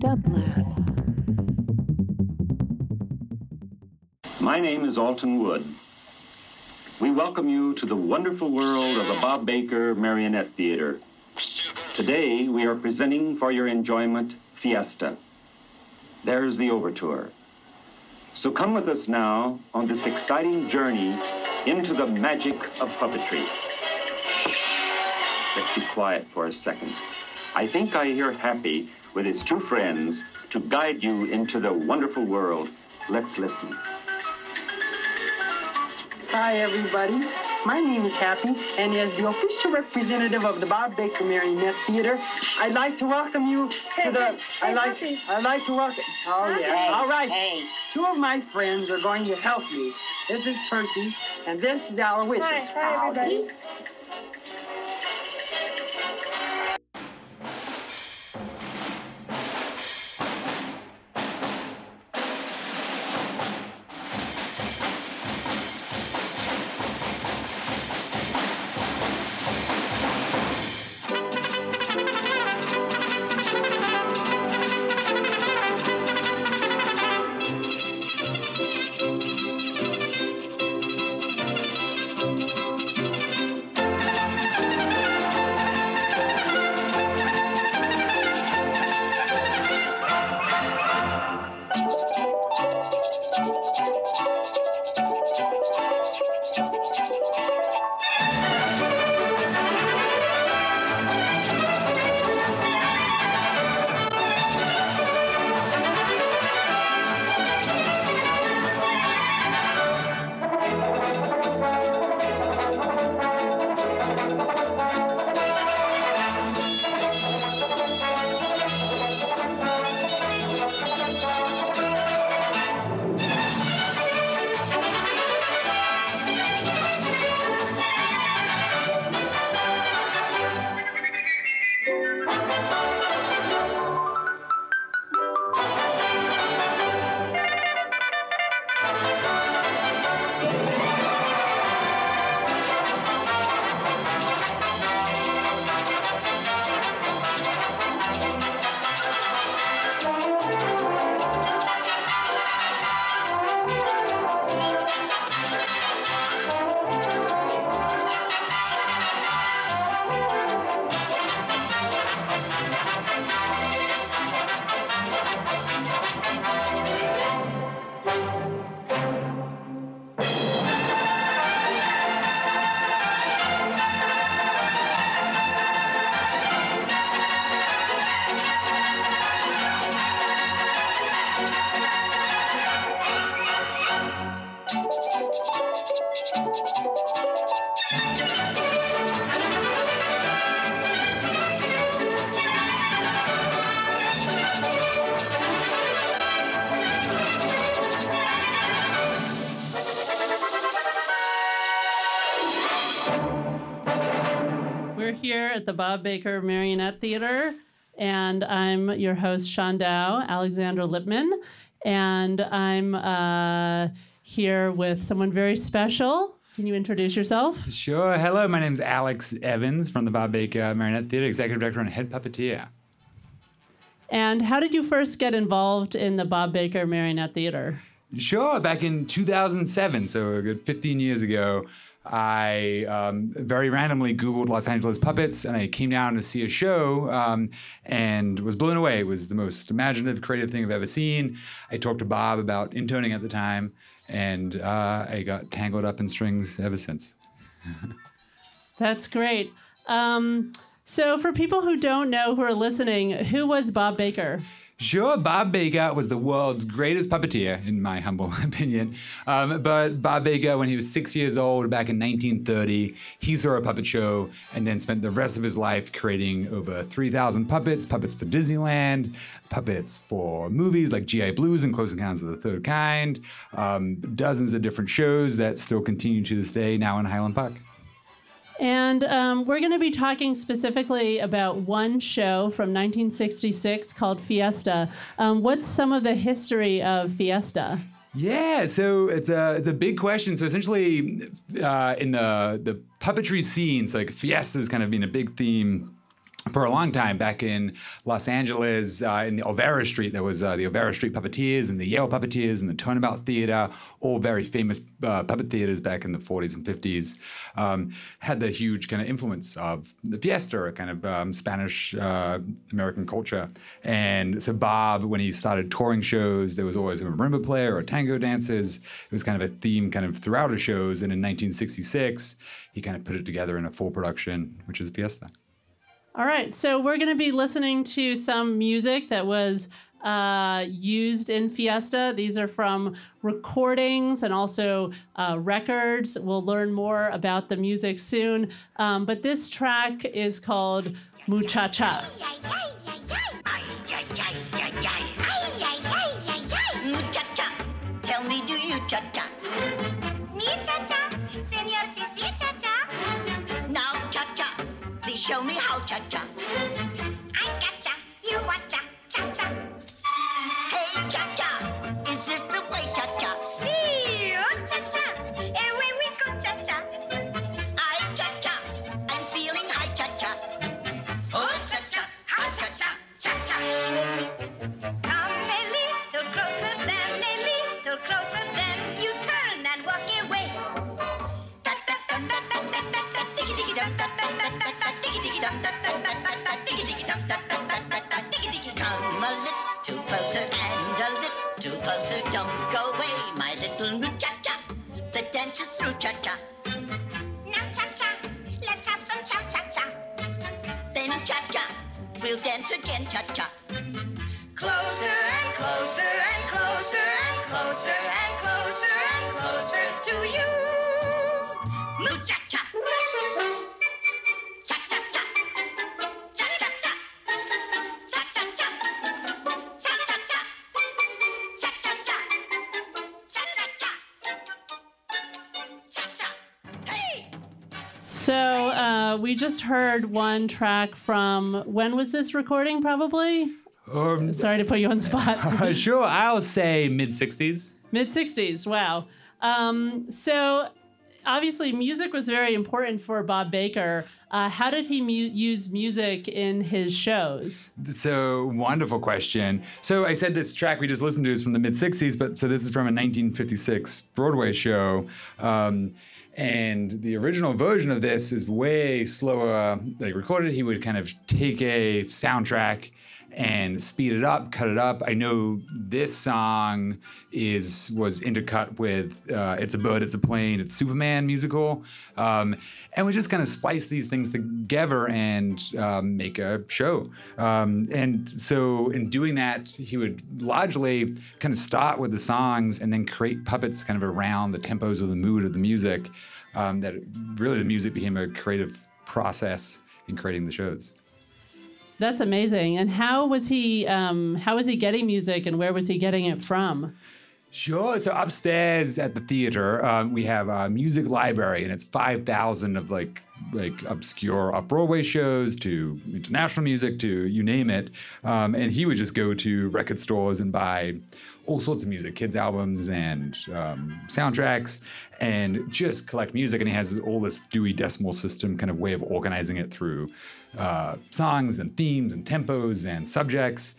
Dublab. My name is Alton Wood. We welcome you to the wonderful world of the Bob Baker Marionette Theater. Today, we are presenting for your enjoyment Fiesta. There's the overture. So come with us now on this exciting journey into the magic of puppetry. Let's be quiet for a second. I think I hear Happy with his two friends to guide you into the wonderful world. Let's listen. Hi, everybody. My name is Happy, and as the official representative of the Bob Baker Marionette Theater, I'd like to welcome you to the... I'd like to welcome... Oh, yeah. Hey, all right. Hey. Two of my friends are going to help me. This is Percy, and this is Aloysius. Hi, everybody. We're here at the Bob Baker Marionette Theater, and I'm your host, Shondow, Alexandra Lipman, and I'm here with someone very special. Can you introduce yourself? Sure. Hello, my name's Alex Evans from the Bob Baker Marionette Theater, Executive Director and Head Puppeteer. And how did you first get involved in the Bob Baker Marionette Theater? Sure. Back in 2007, so a good 15 years ago, I very randomly Googled Los Angeles puppets, and I came down to see a show and was blown away. It was the most imaginative, creative thing I've ever seen. I talked to Bob about intoning at the time, and I got tangled up in strings ever since. That's great. So for people who don't know, who are listening, who was Bob Baker? Sure, Bob Baker was the world's greatest puppeteer, in my humble opinion. But Bob Baker, when he was 6 years old, back in 1930, he saw a puppet show and then spent the rest of his life creating over 3,000 puppets for Disneyland, puppets for movies like G.I. Blues and Close Encounters of the Third Kind, dozens of different shows that still continue to this day, now in Highland Park. And we're going to be talking specifically about one show from 1966 called Fiesta. What's some of the history of Fiesta? Yeah, so it's a big question. So essentially, in the puppetry scene, so like Fiesta has kind of been a big theme for a long time, back in Los Angeles, in the Olvera Street, there was the Olvera Street Puppeteers and the Yale Puppeteers and the Turnabout Theater, all very famous puppet theaters back in the 40s and 50s, had the huge kind of influence of the fiesta, a kind of Spanish American culture. And so Bob, when he started touring shows, there was always a marimba player or tango dancers. It was kind of a theme kind of throughout his shows. And in 1966, he kind of put it together in a full production, which is Fiesta. All right, so we're going to be listening to some music that was used in Fiesta. These are from recordings and also records. We'll learn more about the music soon. But this track is called Muchacha. Muchacha, tell me, do you cha-cha? Me cha-cha, senor, si cha-cha. Now cha-cha. Please show me how cha-cha. I gotcha, you watcha, cha-cha. Hey, cha-cha, is this the way cha-cha? Si, oh, cha-cha, and when we go cha-cha. I cha-cha, I'm feeling high cha-cha. Oh, cha-cha, how cha-cha, cha-cha. Come a little closer, then you turn and walk away. Come a little closer and a little closer. Don't go away, my little muchacha. The dance is through cha-cha. Now cha-cha, let's have some cha-cha-cha. Then cha-cha, we'll dance again cha-cha. Closer and closer and closer and closer and closer and closer to you. Muchacha. Cha-cha-cha. Cha-cha-cha. Cha-cha-cha. Cha-cha-cha. Cha-cha-cha. Cha-cha-cha. Cha-cha. Hey! So we just heard one track from, when was this recording probably? Sorry to put you on the spot. Sure, I'll say mid-60s. Mid-60s, wow. So obviously music was very important for Bob Baker. How did he use music in his shows? So, wonderful question. So I said this track we just listened to is from the mid-60s, but so this is from a 1956 Broadway show. And the original version of this is way slower. Like recorded, he would kind of take a soundtrack and speed it up, cut it up. I know this song was intercut with It's a Bird, It's a Plane, It's Superman musical. And we just kind of splice these things together and make a show. And so in doing that, he would largely kind of start with the songs and then create puppets kind of around the tempos or the mood of the music. That really the music became a creative process in creating the shows. That's amazing. And how was he getting music, and where was he getting it from? Sure. So upstairs at the theater, we have a music library, and it's 5,000 of like obscure off-Broadway shows to international music to you name it. And he would just go to record stores and buy all sorts of music, kids' albums and soundtracks, and just collect music. And he has all this Dewey Decimal System kind of way of organizing it through songs and themes and tempos and subjects.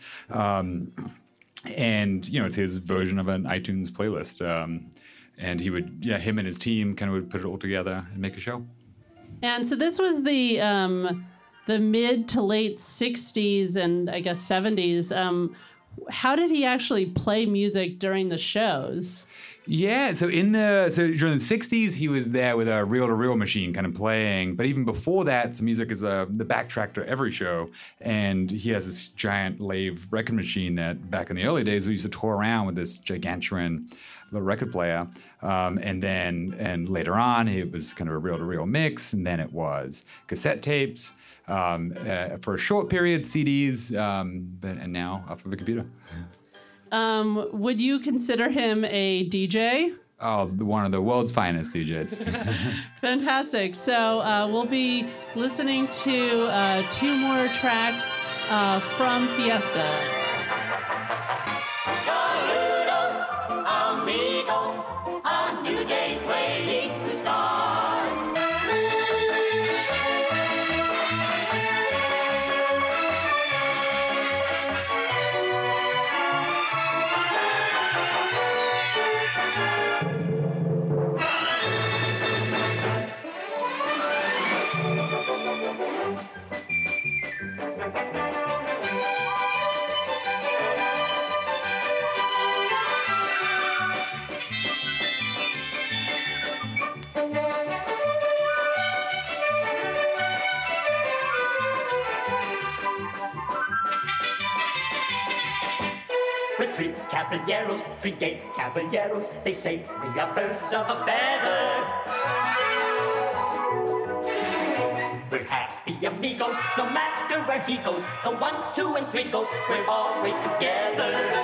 And, it's his version of an iTunes playlist. And he would, him and his team kind of would put it all together and make a show. And so this was the mid to late 60s and I guess 70s. How did he actually play music during the shows? Yeah, so during the 60s, he was there with a reel-to-reel machine kind of playing. But even before that, so music is the backtrack to every show. And he has this giant lathe record machine that back in the early days, we used to tour around with this gigantuan little record player. And later on, it was kind of a reel-to-reel mix. And then it was cassette tapes. For a short period, CDs, and now off of a computer. Would you consider him a DJ? Oh, one of the world's finest DJs. Fantastic. So we'll be listening to 2 more tracks from Fiesta. Saludos, amigos, a new day's waiting to start. three caballeros, three gay caballeros. They say we are birds of a feather. We're happy amigos, no matter where he goes. The 1, 2, and 3 goes, we're always together.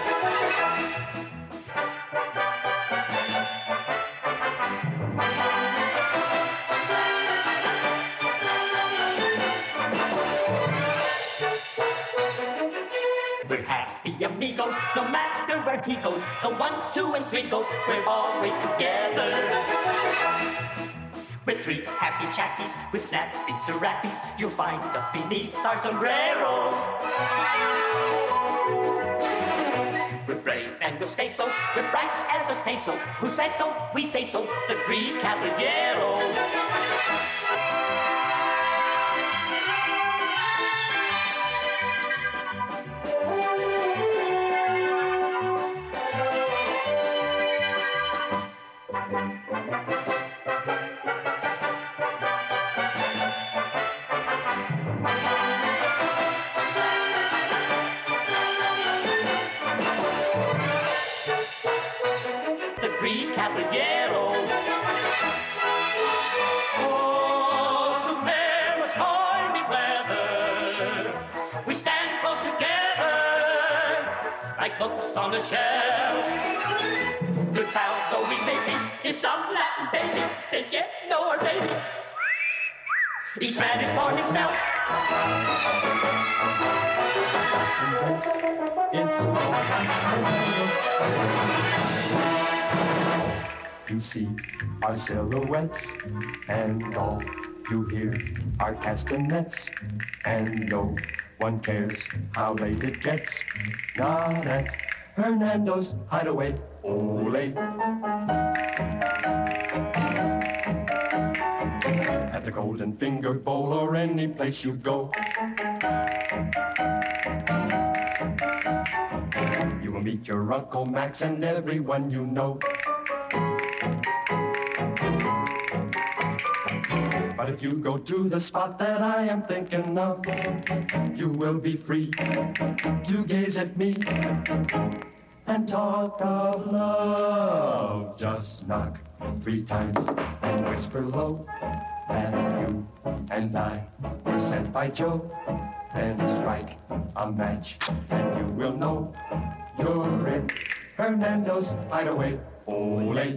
We're happy amigos, no matter where he goes. The 1, 2, and 3 goes, we're always together. We're three happy chappies with snappy serappies. You'll find us beneath our sombreros. We're brave and we'll stay so. We're bright as a peso. Who says so? We say so. The three caballeros. Three caballeros. Oh, through fair or stormy weather, we stand close together, like books on a shelf. Good pals though we may be, if some Latin baby says yes, no, or maybe, each man is for himself. You see our silhouettes, and all you hear are castanets, and no one cares how late it gets. Not at Hernando's Hideaway, ole. At the Golden Finger Bowl or any place you go, you will meet your Uncle Max and everyone you know. But if you go to the spot that I am thinking of, you will be free to gaze at me and talk of love. Just knock 3 times and whisper low that you and I were sent by Joe. Then strike a match and you will know you're in Hernando's Hideaway, ole.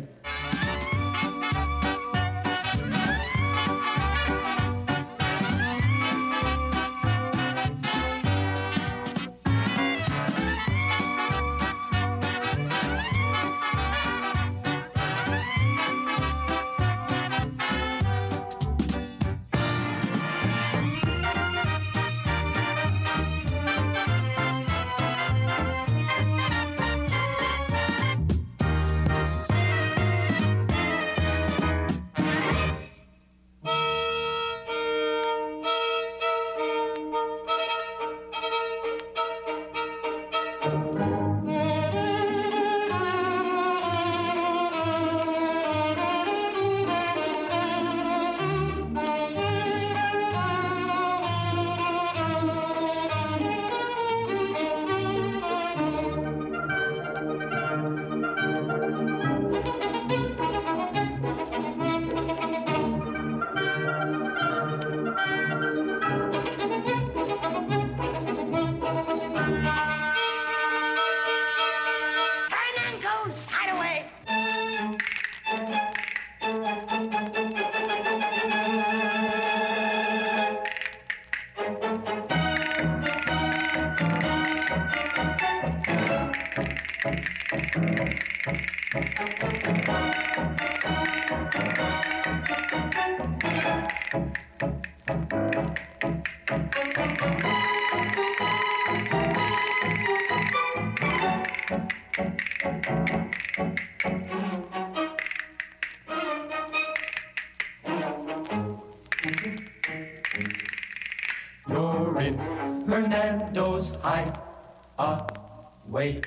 You're in Hernando's Hideaway.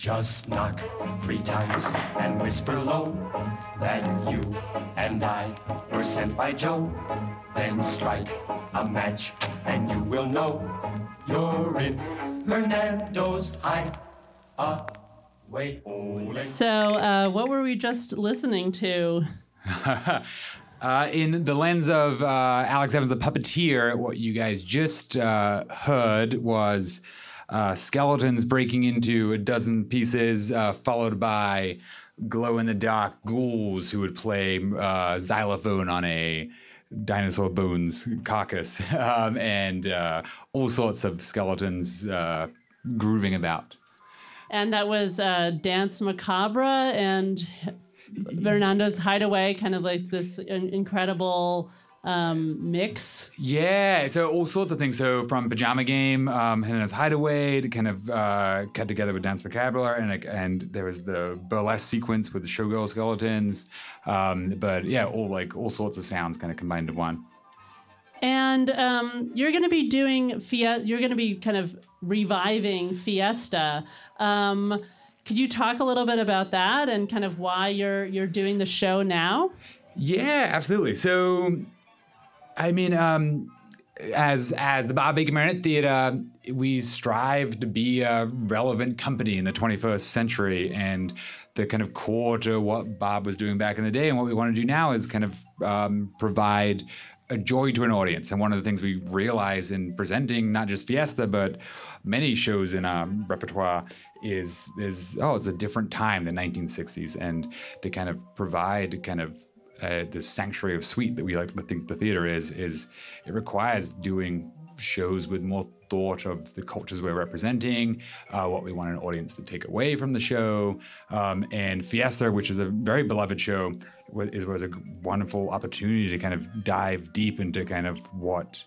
Just knock 3 times and whisper low that you and I were sent by Joe. Then strike a match and you will know you're in Hernando's hideaway. So, what were we just listening to? In the lens of Alex Evans, the puppeteer, what you guys just heard was skeletons breaking into a dozen pieces, followed by glow-in-the-dark ghouls who would play xylophone on a dinosaur bones carcass, and all sorts of skeletons grooving about. And that was Dance Macabre and Hernando's Hideaway, kind of like this incredible mix. Yeah, so all sorts of things. So from Pajama Game, Hernando's Hideaway, to kind of cut together with Dance Macabre, and there was the burlesque sequence with the showgirl skeletons. But yeah, all sorts of sounds kind of combined into one. And you're going to be doing you're going to be kind of reviving Fiesta. Could you talk a little bit about that and kind of why you're doing the show now? Yeah, absolutely. So, I mean, as the Bob Baker Marionette Theater, we strive to be a relevant company in the 21st century, and the kind of core to what Bob was doing back in the day and what we want to do now is kind of provide a joy to an audience. And one of the things we realize in presenting not just Fiesta, but many shows in our repertoire is it's a different time, the 1960s, and to kind of provide kind of the sanctuary of sweet that we like to think the theater is it requires doing shows with more thought of the cultures we're representing, what we want an audience to take away from the show, and Fiesta, which is a very beloved show, was a wonderful opportunity to kind of dive deep into kind of what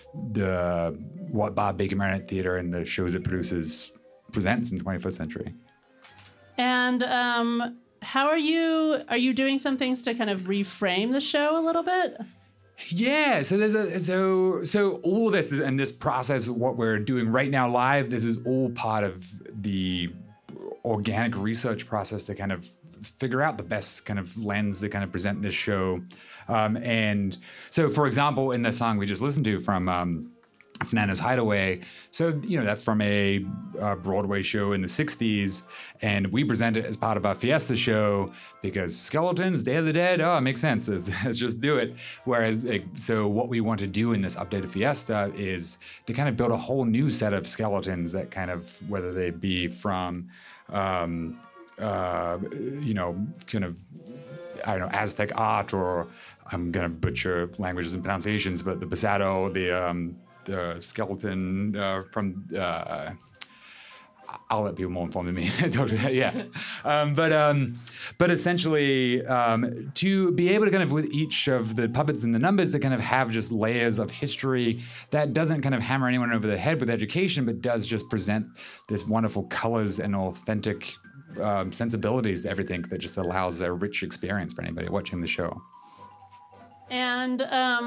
Bob Baker Marionette Theater and the shows it produces presents in the 21st century. And how are you doing some things to kind of reframe the show a little bit? Yeah, so there's so all of this and this process, what we're doing right now live, this is all part of the organic research process to kind of figure out the best kind of lens to kind of present this show. And so, for example, in the song we just listened to from Hernando's Hideaway, so that's from a Broadway show in the 60s, and we present it as part of our Fiesta show because skeletons, Day of the Dead, it makes sense, let's just do it. Whereas, so what we want to do in this updated Fiesta is to kind of build a whole new set of skeletons that kind of, whether they be from kind of, I don't know, Aztec art, or I'm gonna butcher languages and pronunciations, but the Pasado, the skeleton from I'll let people more inform than me. Yeah, but essentially to be able to kind of, with each of the puppets and the numbers, to kind of have just layers of history that doesn't kind of hammer anyone over the head with education, but does just present this wonderful colors and authentic sensibilities to everything that just allows a rich experience for anybody watching the show. And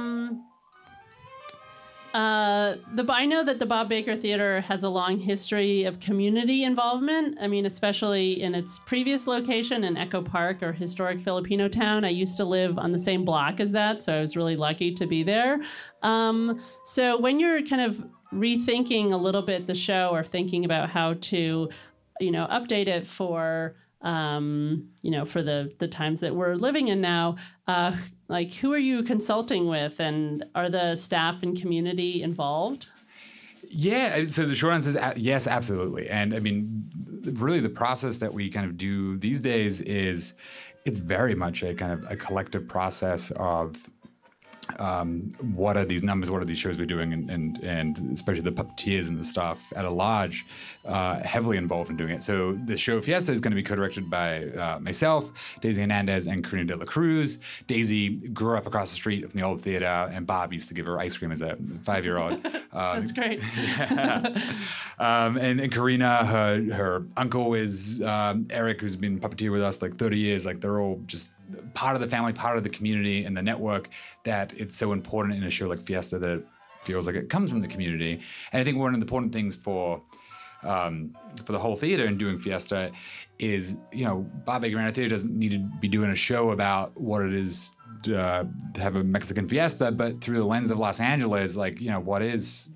I know that the Bob Baker Theater has a long history of community involvement. I mean, especially in its previous location in Echo Park, or historic Filipino town. I used to live on the same block as that, so I was really lucky to be there. So when you're kind of rethinking a little bit the show, or thinking about how to, update it for, for the times that we're living in now, who are you consulting with, and are the staff and community involved? Yeah, so the short answer is yes, absolutely. And I mean, really the process that we kind of do these days is it's very much a kind of a collective process of what are these numbers, what are these shows we're doing, and especially the puppeteers and the staff at a large heavily involved in doing it. So the show Fiesta is going to be co-directed by myself, Daisy Hernandez, and Karina De La Cruz. Daisy grew up across the street from the old theater, and Bob used to give her ice cream as a 5-year-old. That's great. Yeah. And Karina, her uncle is Eric, who's been puppeteer with us for like 30 years. Like, they're all just part of the family, part of the community and the network, that it's so important in a show like Fiesta that it feels like it comes from the community. And I think one of the important things for for the whole theater and doing Fiesta is, Bob Baker Marionette Theater doesn't need to be doing a show about what it is to have a Mexican Fiesta, but through the lens of Los Angeles, what is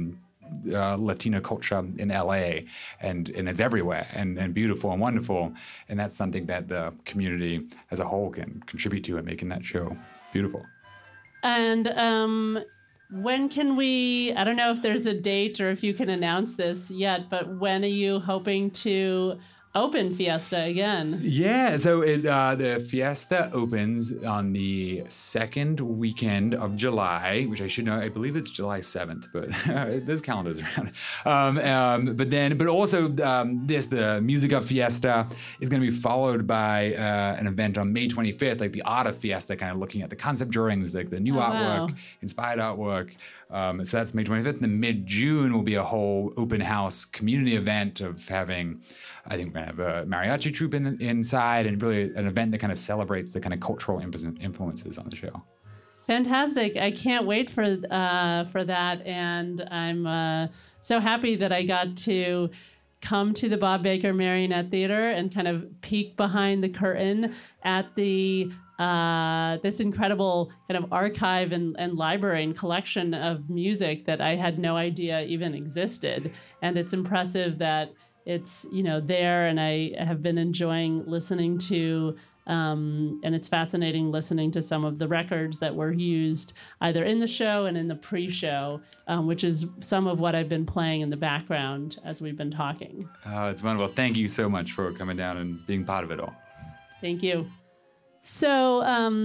Latino culture in LA, and it's everywhere and beautiful and wonderful, and that's something that the community as a whole can contribute to in making that show beautiful. And when can we, I don't know if there's a date or if you can announce this yet, but when are you hoping to open Fiesta again? Yeah, so the Fiesta opens on the second weekend of July, which I should know. I believe it's July 7th, but there's calendars around. But also the Music of Fiesta is going to be followed by an event on May 25th, like the Art of Fiesta, kind of looking at the concept drawings, like the new artwork, inspired artwork. So that's May 25th. And then mid-June will be a whole open house community event of having, I think we're going to have a mariachi troupe inside, and really an event that kind of celebrates the kind of cultural influences on the show. Fantastic. I can't wait for that. And I'm so happy that I got to come to the Bob Baker Marionette Theater and kind of peek behind the curtain at the this incredible kind of archive and library and collection of music that I had no idea even existed. And it's impressive that it's, there, and I have been enjoying listening to, and it's fascinating listening to some of the records that were used either in the show and in the pre-show, which is some of what I've been playing in the background as we've been talking. It's wonderful. Thank you so much for coming down and being part of it all. Thank you. So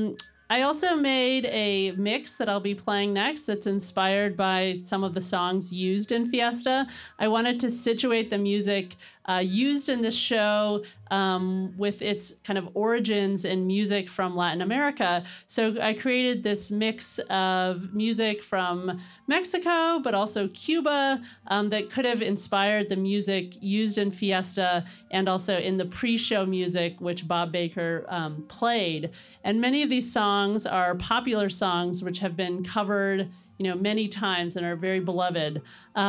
I also made a mix that I'll be playing next that's inspired by some of the songs used in Fiesta. I wanted to situate the music used in this show with its kind of origins in music from Latin America. So I created this mix of music from Mexico, but also Cuba, that could have inspired the music used in Fiesta and also in the pre-show music, which Bob Baker played. And many of these songs are popular songs which have been covered, many times and are very beloved.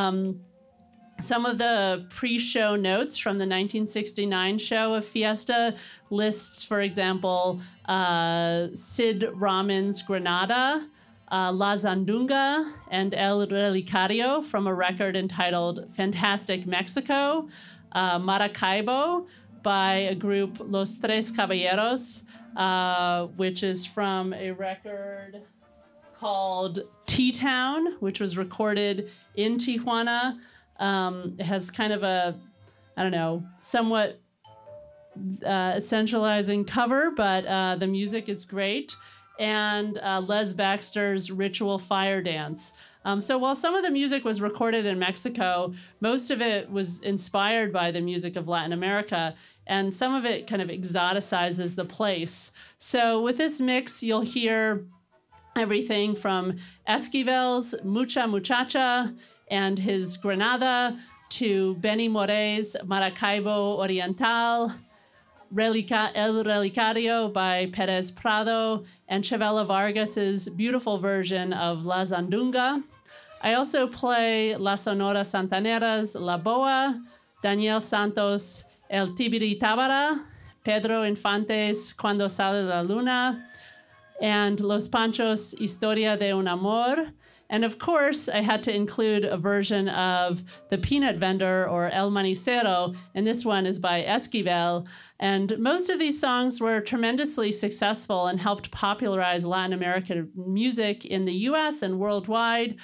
Some of the pre-show notes from the 1969 show of Fiesta lists, for example, Sid Ramon's Granada, La Zandunga, and El Relicario from a record entitled Fantastic Mexico, Maracaibo by a group Los Tres Caballeros, which is from a record called T-Town, which was recorded in Tijuana. It has kind of a, somewhat essentializing cover, but the music is great. And Les Baxter's Ritual Fire Dance. So while some of the music was recorded in Mexico, most of it was inspired by the music of Latin America, and some of it kind of exoticizes the place. So with this mix, you'll hear everything from Esquivel's Mucha Muchacha and his Granada to Benny Morey's Maracaibo Oriental, El Relicario by Perez Prado, and Chavela Vargas's beautiful version of La Zandunga. I also play La Sonora Santanera's La Boa, Daniel Santos' El Tibiri Tábara, Pedro Infante's Cuando Sale la Luna, and Los Panchos' Historia de un Amor. And of course, I had to include a version of The Peanut Vendor or El Manicero, and this one is by Esquivel. And most of these songs were tremendously successful and helped popularize Latin American music in the US and worldwide.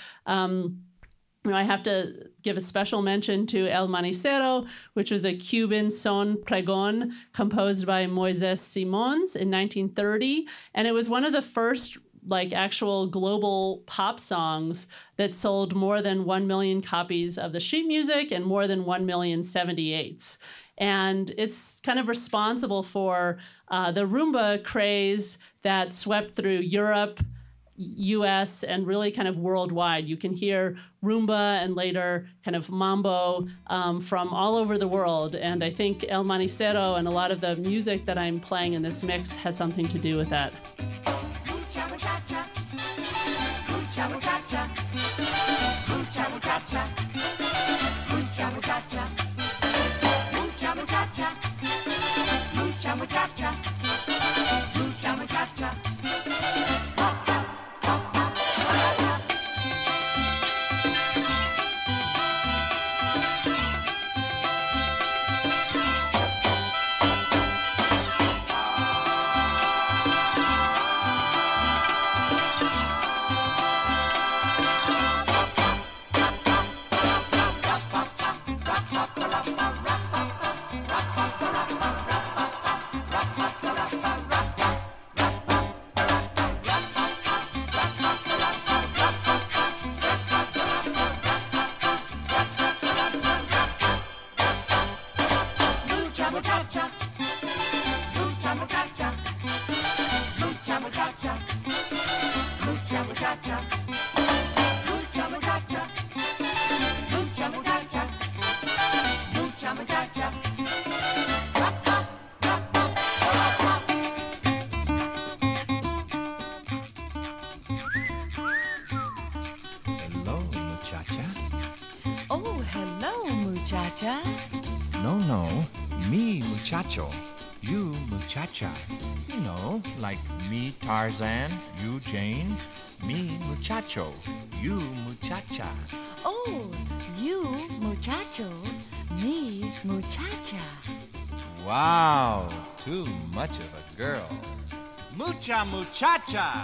I have to give a special mention to El Manicero, which was a Cuban son pregón composed by Moises Simons in 1930. And it was one of the first actual global pop songs that sold more than 1 million copies of the sheet music and more than 1 million 78s. And it's kind of responsible for the rumba craze that swept through Europe, US, and really kind of worldwide. You can hear rumba and later kind of mambo from all over the world. And I think El Manicero and a lot of the music that I'm playing in this mix has something to do with that. Mucha muchacha, mucha muchacha, mucha muchacha, mucha muchacha. muchacha? No. Me, muchacho. You, muchacha. You know, like me, Tarzan, you, Jane. Me, muchacho. You, muchacha. Oh, you, muchacho. Me, muchacha. Wow, too much of a girl. Mucha muchacha!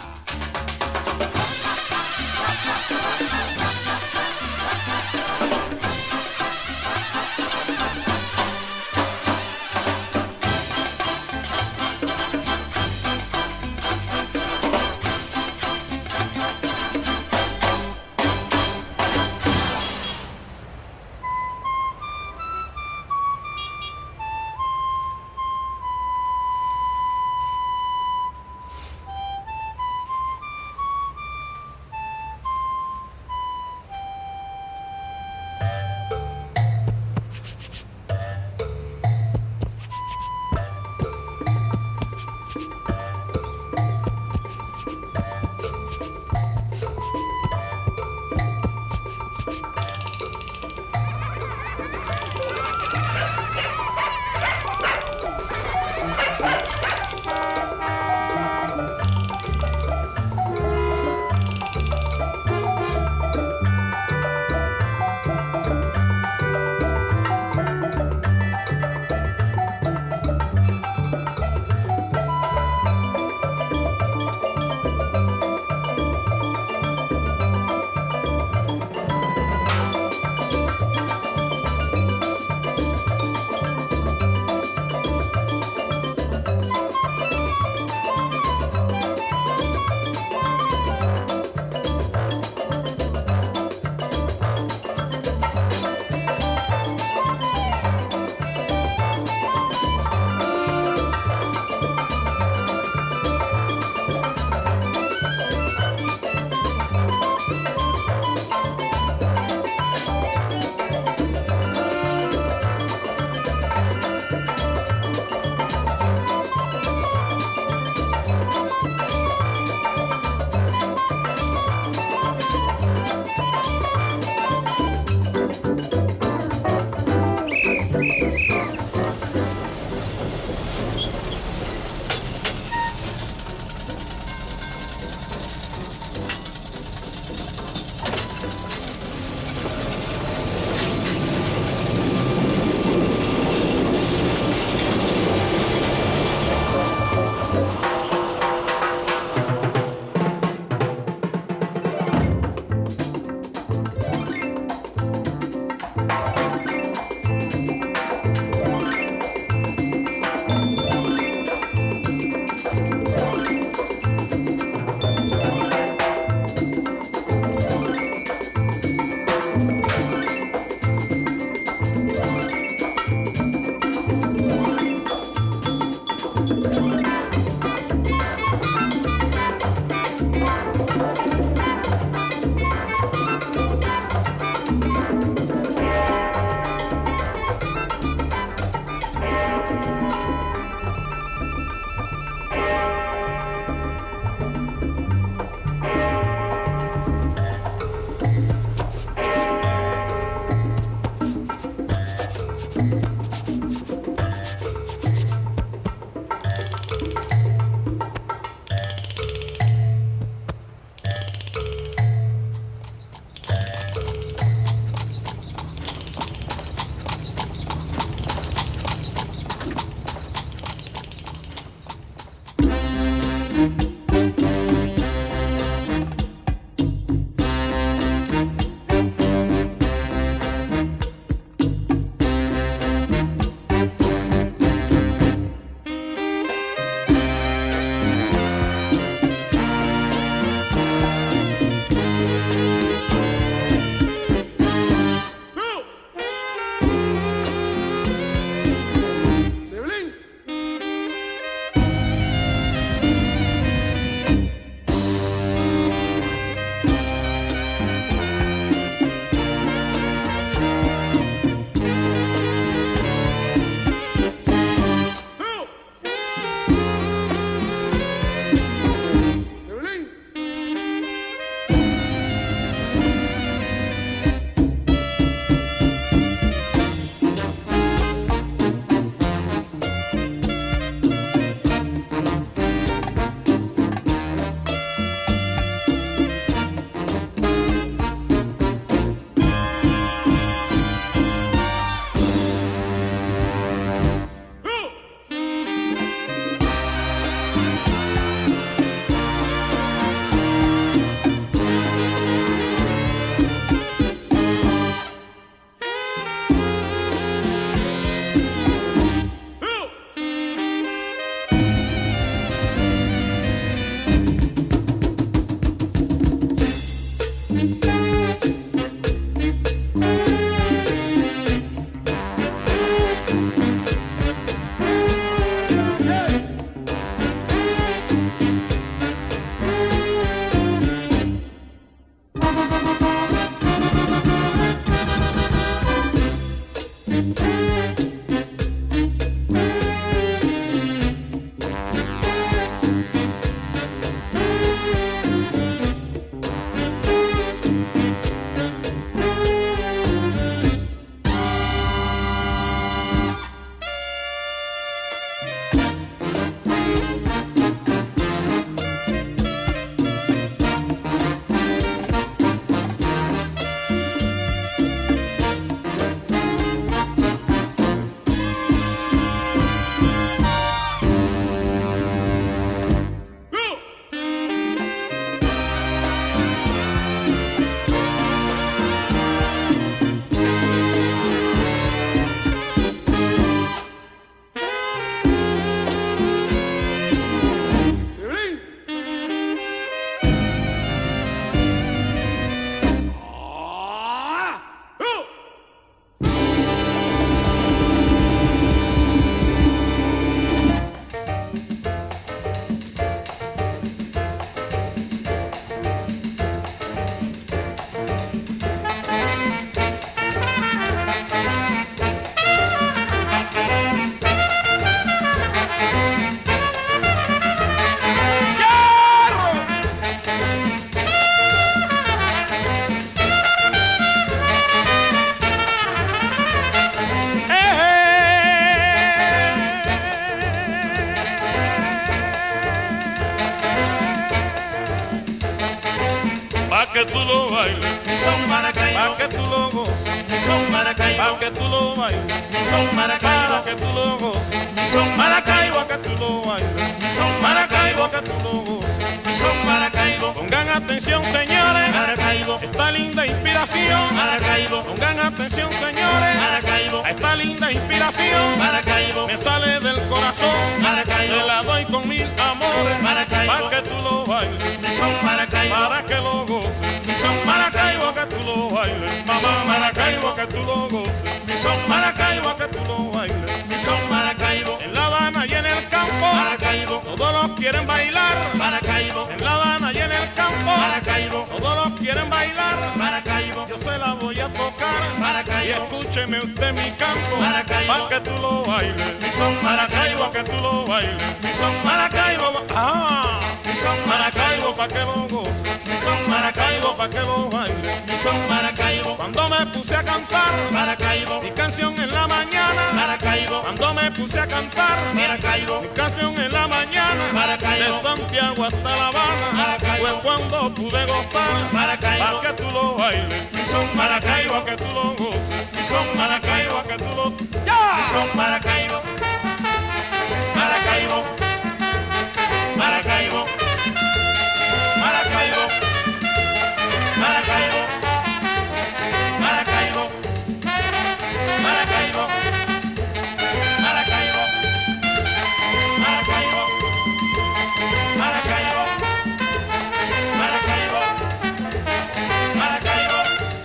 que tú lo bailes, mi son Maracaibo, pa' que tú lo goces, mi son Maracaibo, pa' que tú lo bailes, mi son Maracaibo, para que tú lo goces, mi son Maracaibo, pa' que tú lo bailes, mi son Maracaibo, que tú lo goces. mi son Maracaibo, Pongan atención, señores, Maracaibo, esta linda inspiración. Maracaibo, Pongan atención, señores, Maracaibo, a esta linda inspiración. Maracaibo, Me sale del corazón, Maracaibo, te la doy con mil amores, Maracaibo, para que tú lo bailes, mi son Maracaibo, para que lo goces, mi son Maracaibo que tú lo bailes, mamá Maracaibo que tú lo goces, mi son Maracaibo que tú lo bailes, mi son Maracaibo, en La Habana y en el campo, Maracaibo, todos los quieren bailar, Maracaibo, en La Habana y en el campo, Maracaibo, todos los quieren bailar, Maracaibo, yo se la voy a tocar, Maracaibo, y escúcheme usted mi canto, Maracaibo, para que tú lo bailes, mi son Maracaibo que tú lo bailes, mi son Maracaibo, mi son Maracaibo pa' que lo goce, mi son Maracaibo pa' que lo baile, mi son Maracaibo, cuando me puse a cantar, Maracaibo, mi canción en la mañana, Maracaibo, cuando me puse a cantar, Maracaibo, mi canción en la mañana, Maracaibo, de Santiago hasta La Habana, Maracaibo, fue cuando pude gozar, Maracaibo, pa' que tú lo bailes, mi son Maracaibo que tú lo goces, mi son Maracaibo que tú lo, mi ¡ya! son Maracaibo, Maracaibo, Maracaibo, Maracaibo, Maracaibo, Maracaibo, Maracaibo, Maracaibo, Maracaibo, Maracaibo, Maracaibo, Maracaibo, Maracaibo,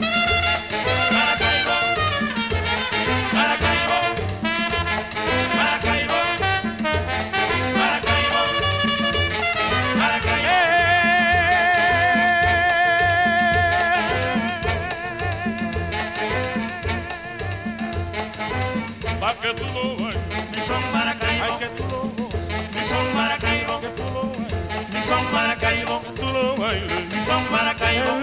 Maracaibo, Maracaibo, pa' que tú lo bailes, mi son Maracaibo, ay que tú lo goces, mi son Maracaibo, que tú lo bailes, mi son Maracaibo, tú lo bailes, mi son Maracaibo,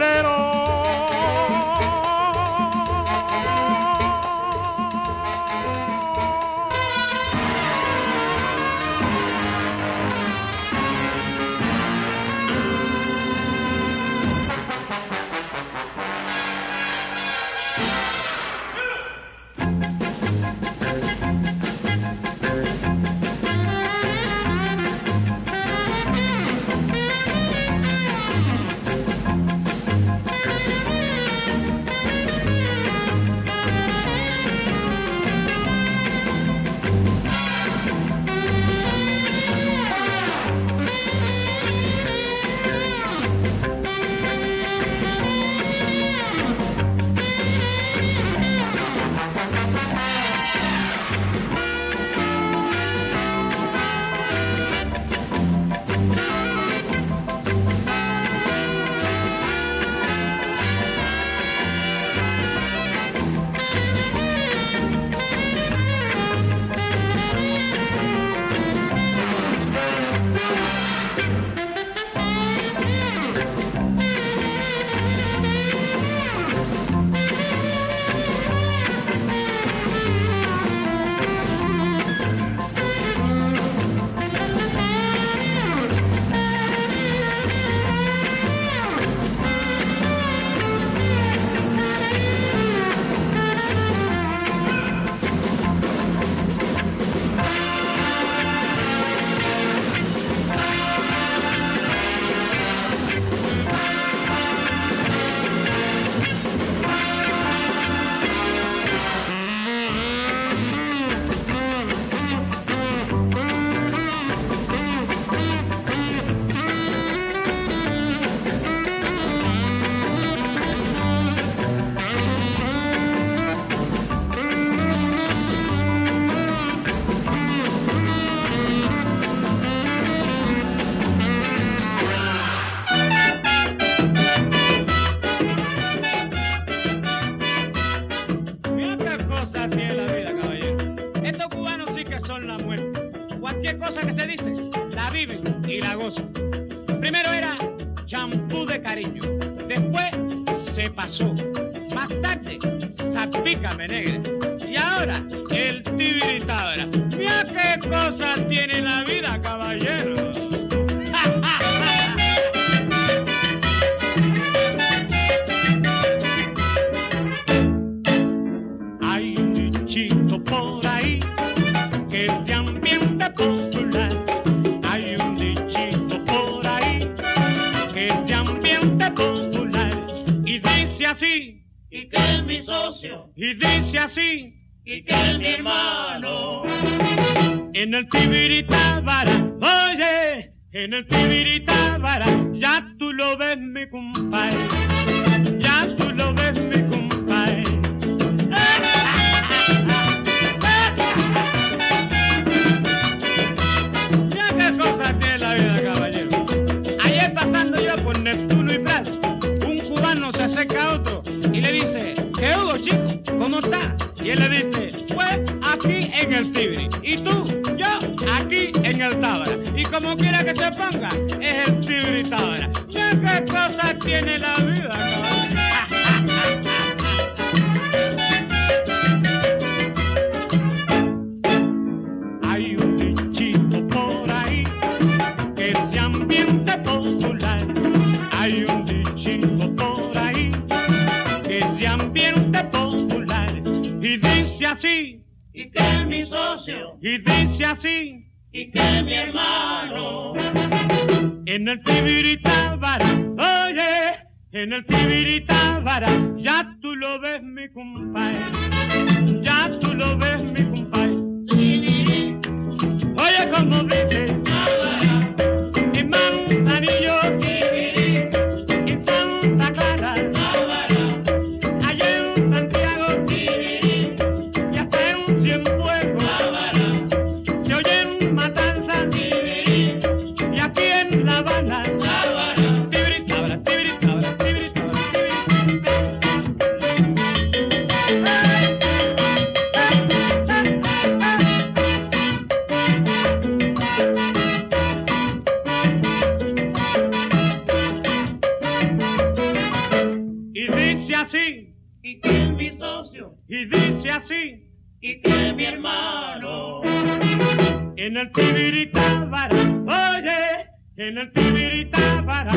cualquier cosa que se dice, la viven y la gozan. Primero era champú de cariño, después se pasó, más tarde zapícame negre, y ahora el tibiritabra. Mira qué cosas tiene la vida, caballero. así, y que es mi socio, y dice así, y que es mi hermano. En el Tibiritábara, oye, en el Tibiritábara, ya tú lo ves mi compadre, ya tú lo ves mi compadre. Ya qué cosa tiene la vida, caballero. Ayer pasando yo por Neptuno y Plaza, un cubano se acerca a otro y le dice, ¿qué hubo, chico? ¿Cómo está? Y él le dice, pues aquí en el Tibiri. ¿Y tú? Yo aquí en el Tábara. Y como quiera que se ponga, es el Tibiri Tábara. Ya qué cosa tiene la vida, caballero. Hay un dichito por ahí que es de ambiente popular. Hay un dichito por ahí que es de ambiente popular. Y dice así, y que es mi socio, y dice así, y que es mi hermano. En el Tibiritábara, oye, en el Tibiritábara, ya tú lo ves mi compadre, ya tú lo ves mi compadre. Oye como dice, y Manzanillo, y Santa Clara, allá en Santiago, y hasta en Cienfuegos, se oyen matanzas, y aquí en La Habana, Tibiritábara, Tibiritábara, Tibiritábara, y dice así, y que es mi socio, y dice así, y que es mi hermano. en el Tibiritábara, oye, en el Tibiritábara.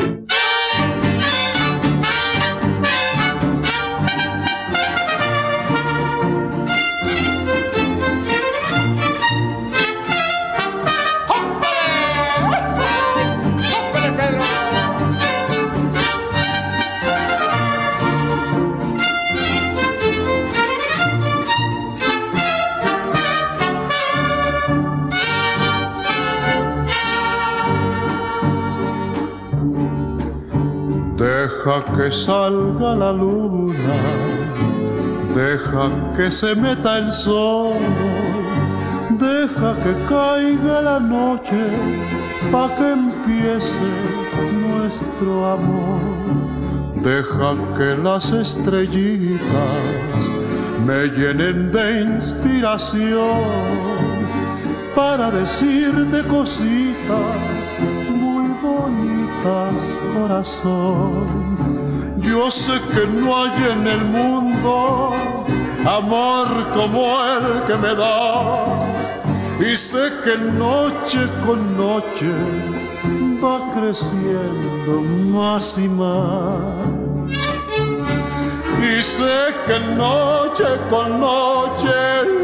Deja que salga la luna, deja que se meta el sol, deja que caiga la noche, pa' que empiece nuestro amor. Deja que las estrellitas me llenen de inspiración para decirte cositas muy bonitas, corazón. Yo sé que no hay en el mundo amor como el que me das, y sé que noche con noche va creciendo más y más, y sé que noche con noche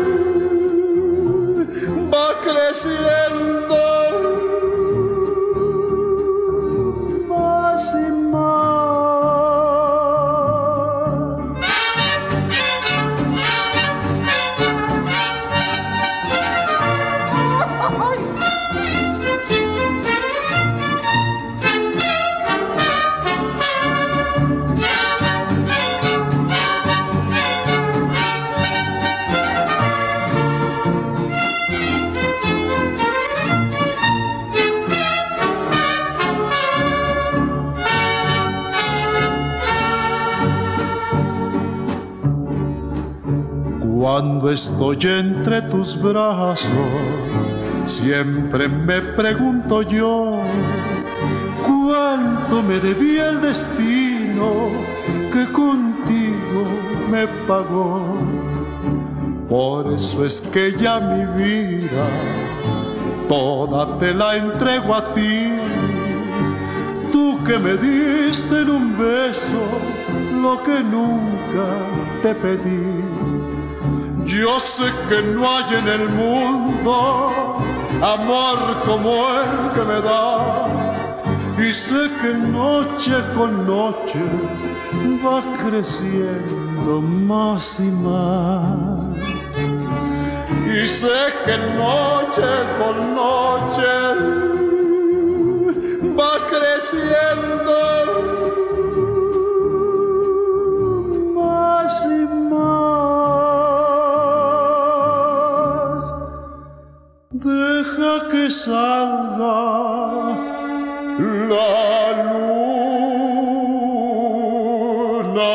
va creciendo más y más. Cuando estoy entre tus brazos, siempre me pregunto yo, ¿cuánto me debía el destino que contigo me pagó? Por eso es que ya mi vida toda te la entrego a ti, tú que me diste en un beso lo que nunca te pedí. Yo sé que no hay en el mundo amor como el que me das, y sé que noche con noche va creciendo más y más. Y sé que noche con noche va creciendo más y más. Deja que salga la luna.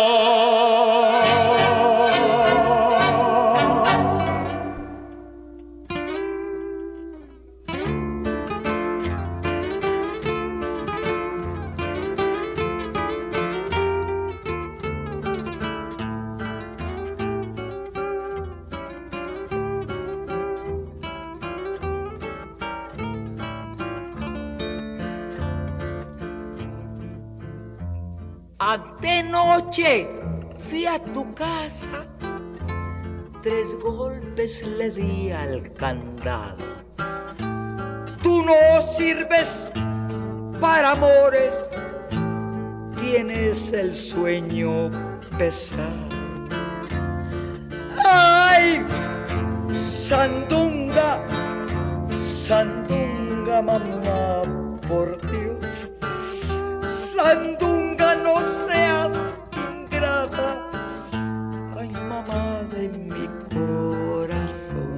Antenoche fui a tu casa, 3 golpes le di al candado. Tú no sirves para amores, tienes el sueño pesado. ¡Ay! Sandunga, sandunga, mamá, por Dios. Sandunga, no seas ingrata. Ay, mamá de mi corazón.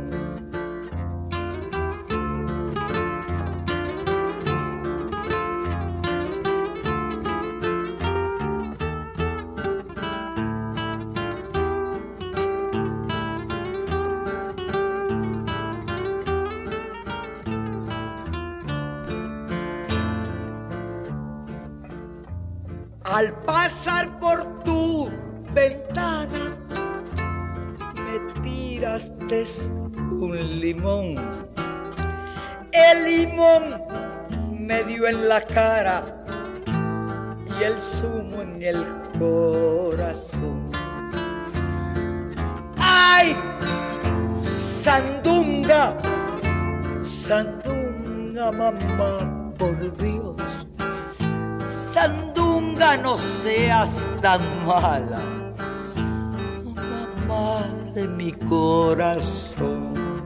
Al pasar por tu ventana me tiraste un limón. El limón me dio en la cara y el zumo en el corazón. ¡Ay! Sandunga, sandunga, mamá, por Dios. Sandunga, no seas tan mala, mamá de mi corazón.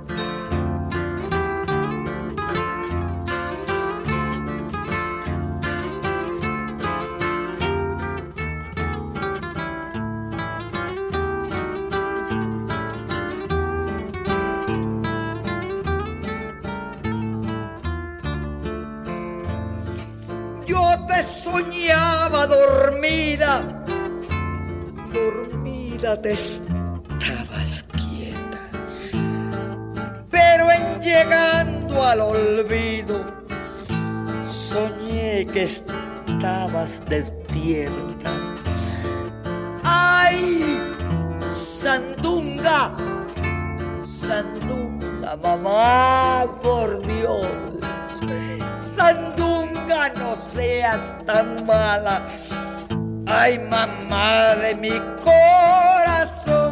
Yo te soñaba dormida, dormida te estabas quieta, pero en llegando al olvido soñé que estabas despierta. ¡Ay! Sandunga, sandunga, mamá, por Dios. Sandunga, no seas tan mala. Ay, mamá de mi corazón.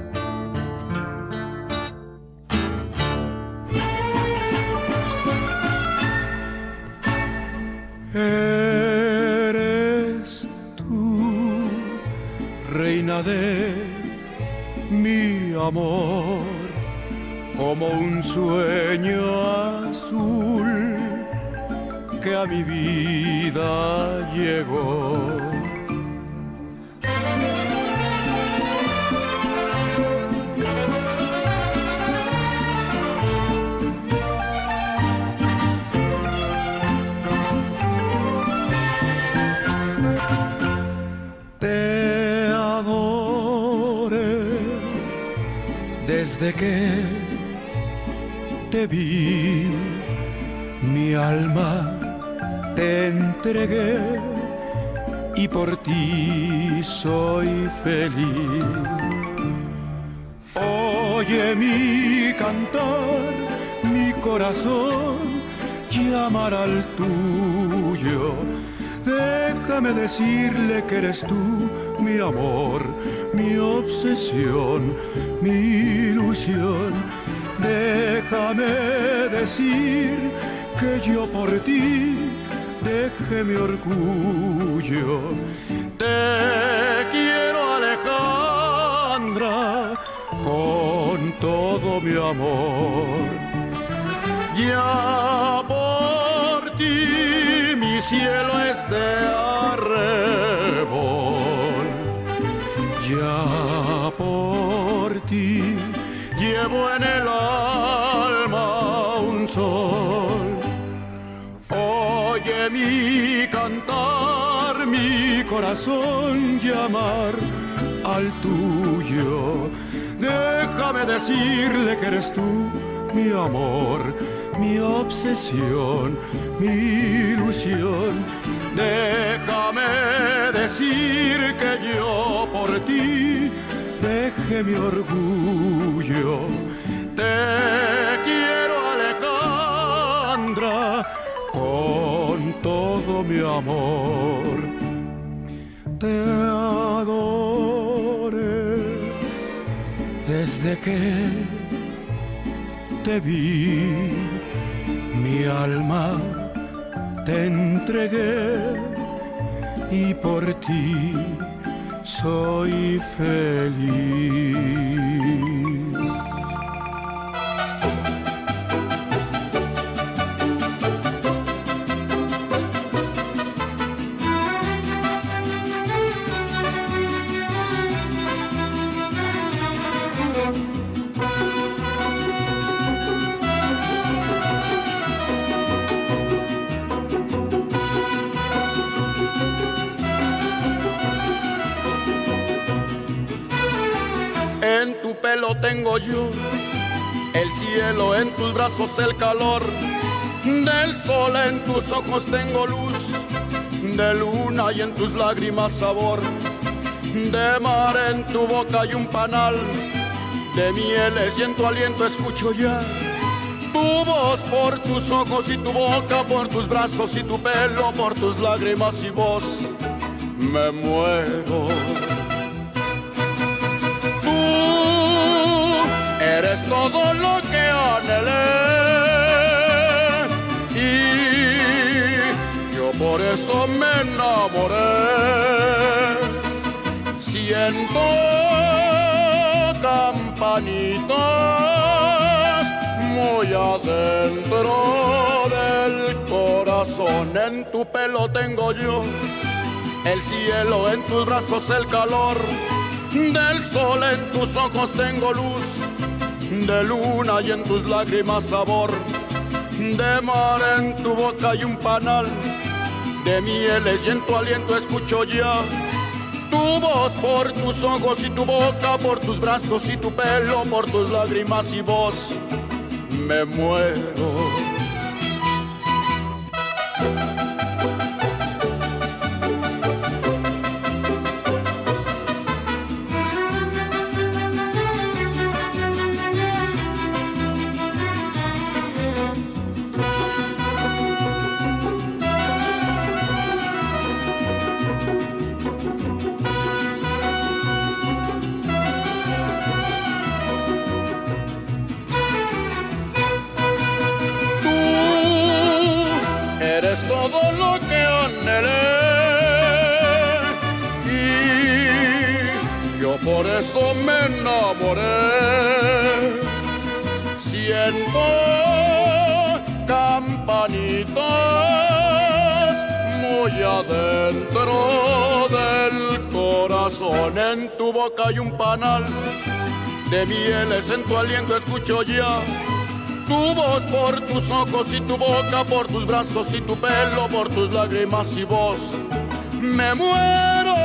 Eres tú, reina de mi amor, como un sueño azul que a mi vida llegó. Te adoré desde que te vi, mi alma te entregué y por ti soy feliz. Oye mi cantar, mi corazón llamar al tuyo. Déjame decirle que eres tú, mi amor, mi obsesión, mi ilusión. Déjame decir que yo por ti dejé mi orgullo. Te quiero, Alejandra, con todo mi amor. Ya por ti mi cielo es de arrebol. Ya por ti llevo en el alma un sol. Oye mi cantar, mi corazón llamar al tuyo. Déjame decirle que eres tú mi amor, mi obsesión, mi ilusión. Déjame decir que yo por ti dejé mi orgullo. Te quiero, Alejandra, con todo mi amor. Te adoré desde que te vi, mi alma te entregué y por ti soy feliz. En tu pelo tengo yo el cielo, en tus brazos el calor del sol, en tus ojos tengo luz de luna y en tus lágrimas sabor de mar. En tu boca hay un panal de mieles y en tu aliento escucho ya tu voz. Por tus ojos y tu boca, por tus brazos y tu pelo, por tus lágrimas y voz me muero. Eres todo lo que anhelé y yo por eso me enamoré. Siento campanitas muy adentro del corazón. En tu pelo tengo yo el cielo, en tus brazos el calor del sol, en tus ojos tengo luz de luna y en tus lágrimas sabor de mar. En tu boca hay un panal de mieles y en tu aliento escucho ya tu voz. Por tus ojos y tu boca, por tus brazos y tu pelo, por tus lágrimas y voz me muero. Eres todo lo que anhelé y yo por eso me enamoré. Siento campanitas muy adentro del corazón. En tu boca hay un panal de mieles, en tu aliento escucho ya tu voz. Por tus ojos y tu boca, por tus brazos y tu pelo, por tus lágrimas y voz me muero.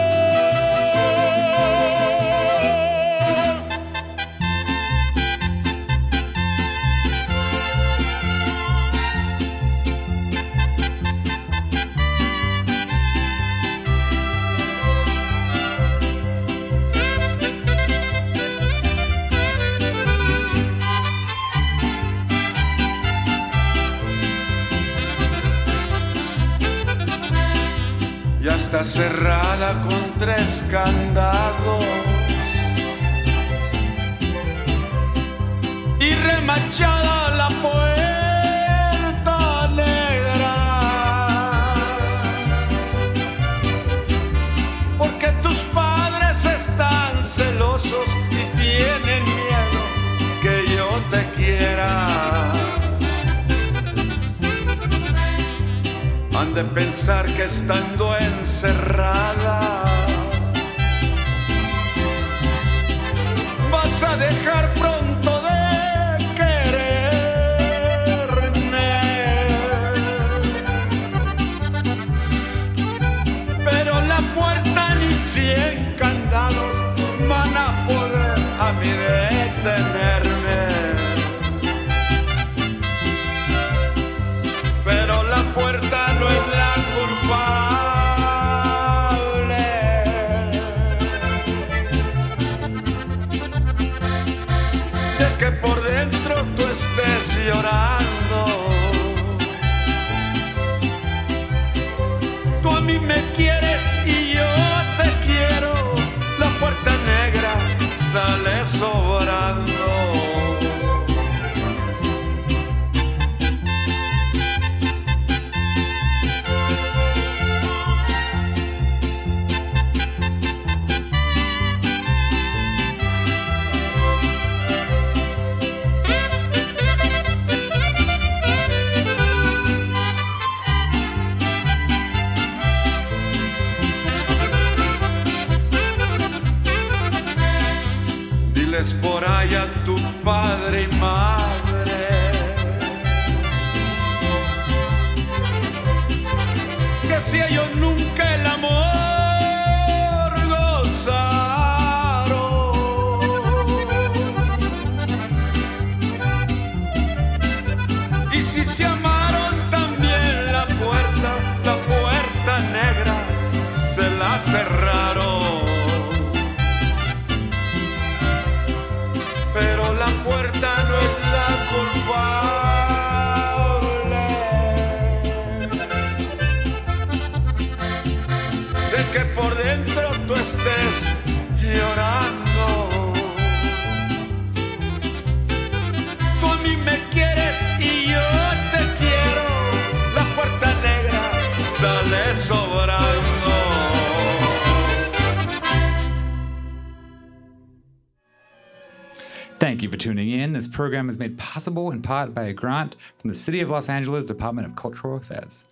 Ya está cerrada con 3 candados y remachada la puerta negra, han de pensar que estando encerrada vas a dejar pronto de quererme. Pero la puerta ni 100 candados van a poder a mí detenerme. Pero la puerta no es la culpable de que por dentro tú estés llorando. Tú a mí me quieres y yo te quiero. La puerta negra sale sobrando. Diles por ahí a tu padre y madre que si ellos nunca el amor gozaron, y si se amaron también la puerta negra se la cerraron. Pero la puerta no es la culpable de que por dentro tú estés llorando. Tú a mí me quieres y yo te quiero. La puerta negra sale sobrando. Thank you for tuning in. This program is made possible in part by a grant from the City of Los Angeles Department of Cultural Affairs.